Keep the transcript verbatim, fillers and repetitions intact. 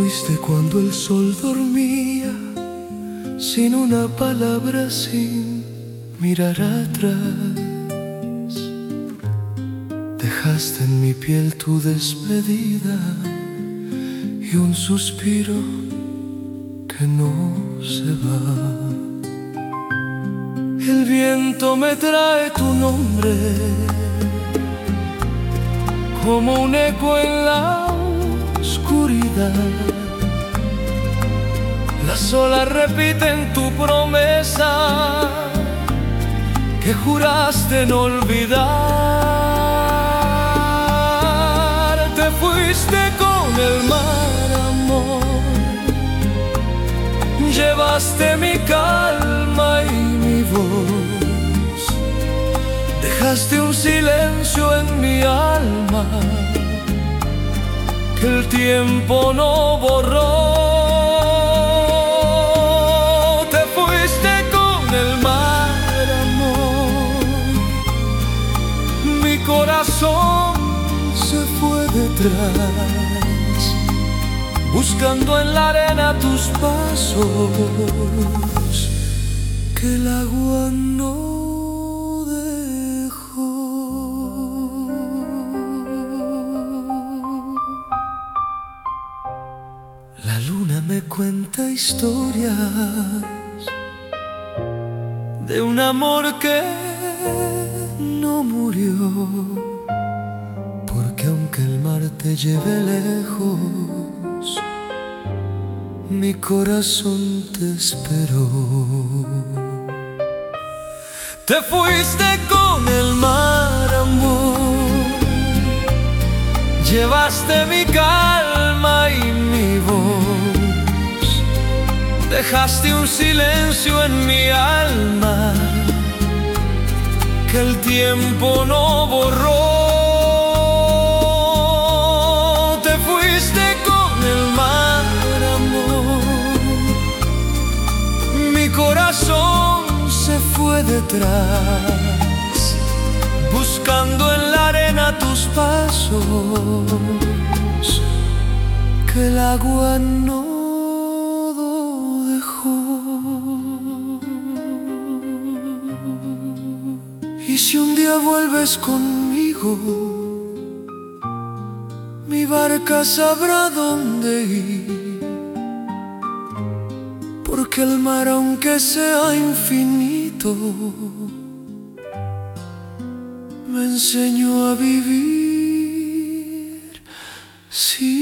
fuiste cuando el sol dormía, sin una palabra, sin mirar atrás. Dejaste en mi piel tu despedida y un suspiro que no se va. El viento me trae tu nombre como un eco en la oscuridad. Las olas repiten tu promesa que juraste no olvidar. Te fuiste con el mar, amor, llevaste mi calma y mi voz, dejaste un silencio en mi alma que el tiempo no borró. Te fuiste con el mar, amor, mi corazón se fue detrás, buscando en la arena tus pasos que el agua no dejó. La luna me cuenta historias de un amor que no murió, porque aunque el mar te lleve lejos, mi corazón te esperó. Te fuiste con el mar, amor, llevaste mi calma y mi voz, dejaste un silencio en mi alma que el tiempo no borró. Te fuiste con el mar, amor, mi corazón se fue detrás, buscando en la arena tus pasos que el agua no dejó. Y si un día vuelves conmigo, mi barca sabrá dónde ir, porque el mar, aunque sea infinito, me enseñó a vivir sin